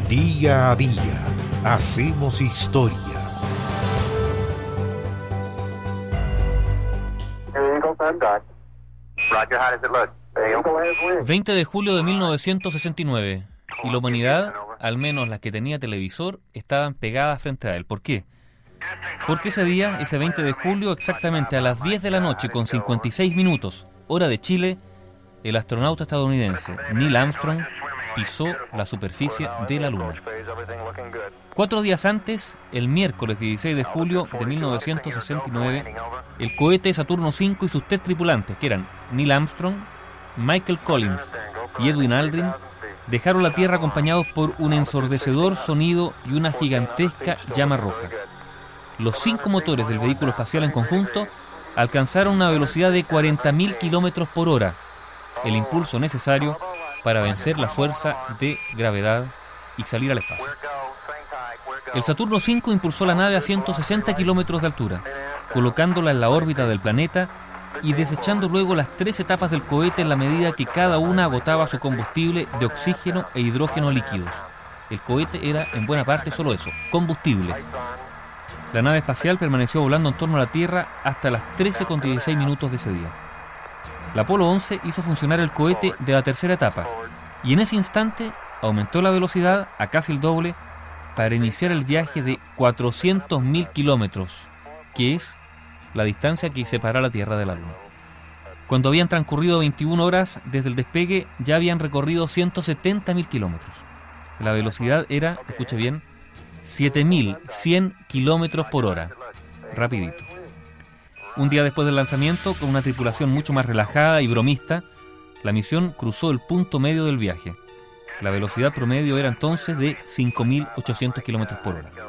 Día a día hacemos historia. 20 de julio de 1969, y la humanidad, al menos las que tenía televisor, estaban pegadas frente a él. ¿Por qué? Porque ese día, ese 20 de julio, exactamente a las 10 de la noche con 56 minutos, hora de Chile, el astronauta estadounidense Neil Armstrong pisó la superficie de la Luna. 4 días antes, el miércoles 16 de julio de 1969, el cohete Saturno V y sus 3 tripulantes, que eran Neil Armstrong, Michael Collins y Edwin Aldrin, dejaron la Tierra acompañados por un ensordecedor sonido y una gigantesca llama roja. Los 5 motores del vehículo espacial en conjunto alcanzaron una velocidad de 40.000 kilómetros por hora, el impulso necesario para vencer la fuerza de gravedad y salir al espacio. El Saturno V impulsó la nave a 160 kilómetros de altura, colocándola en la órbita del planeta y desechando luego las 3 etapas del cohete en la medida que cada una agotaba su combustible de oxígeno e hidrógeno líquidos. El cohete era en buena parte solo eso, combustible. La nave espacial permaneció volando en torno a la Tierra hasta las 13:16 minutos de ese día. La Apolo 11 hizo funcionar el cohete de la tercera etapa y en ese instante aumentó la velocidad a casi el doble para iniciar el viaje de 400.000 kilómetros, que es la distancia que separa la Tierra de la Luna. Cuando habían transcurrido 21 horas desde el despegue, ya habían recorrido 170.000 kilómetros. La velocidad era, escuche bien, 7.100 kilómetros por hora. Rapidito. Un día después del lanzamiento, con una tripulación mucho más relajada y bromista, la misión cruzó el punto medio del viaje. La velocidad promedio era entonces de 5.800 kilómetros por hora.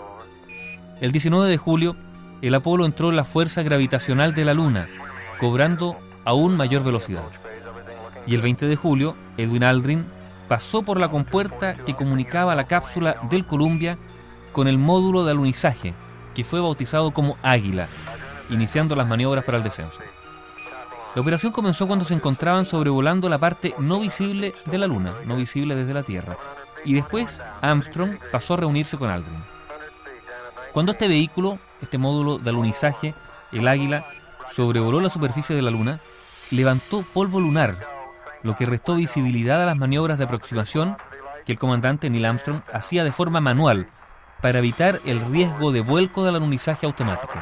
El 19 de julio, el Apolo entró en la fuerza gravitacional de la Luna, cobrando aún mayor velocidad. Y el 20 de julio, Edwin Aldrin pasó por la compuerta que comunicaba la cápsula del Columbia con el módulo de alunizaje, que fue bautizado como Águila, iniciando las maniobras para el descenso. La operación comenzó cuando se encontraban sobrevolando la parte no visible de la Luna, no visible desde la Tierra, y después Armstrong pasó a reunirse con Aldrin. Cuando este vehículo, este módulo de alunizaje, el Águila, sobrevoló la superficie de la Luna, levantó polvo lunar, lo que restó visibilidad a las maniobras de aproximación que el comandante Neil Armstrong hacía de forma manual para evitar el riesgo de vuelco del alunizaje automático.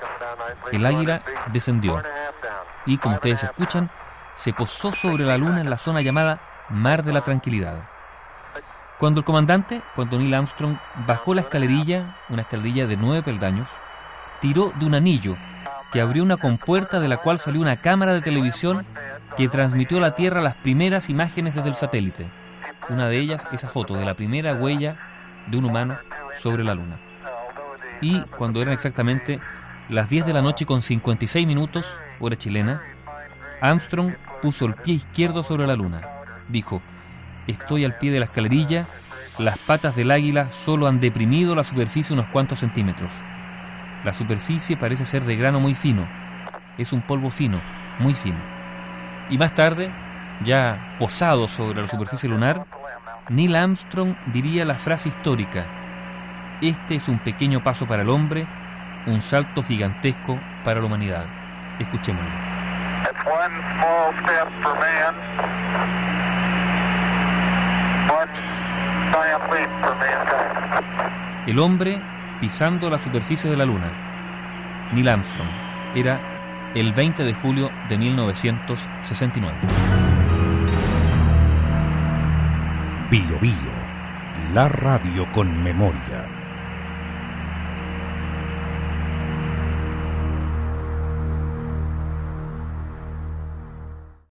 El Águila descendió y, como ustedes escuchan, se posó sobre la Luna en la zona llamada Mar de la Tranquilidad. Cuando Neil Armstrong bajó la escalerilla, una escalerilla de 9 peldaños, tiró de un anillo que abrió una compuerta de la cual salió una cámara de televisión que transmitió a la Tierra las primeras imágenes desde el satélite. Una de ellas, esa foto de la primera huella de un humano sobre la Luna. Y cuando eran exactamente las 10 de la noche con 56 minutos, hora chilena, Armstrong puso el pie izquierdo sobre la Luna. Dijo: estoy al pie de la escalerilla, las patas del Águila solo han deprimido la superficie unos cuantos centímetros. La superficie parece ser de grano muy fino, es un polvo fino, muy fino. Y más tarde, ya posado sobre la superficie lunar, Neil Armstrong diría la frase histórica: este es un pequeño paso para el hombre, un salto gigantesco para la humanidad. Escuchémoslo. It's one small step for man, one giant leap for mankind. El hombre pisando la superficie de la Luna. Neil Armstrong. Era el 20 de julio de 1969. Bio Bio, la radio con memoria.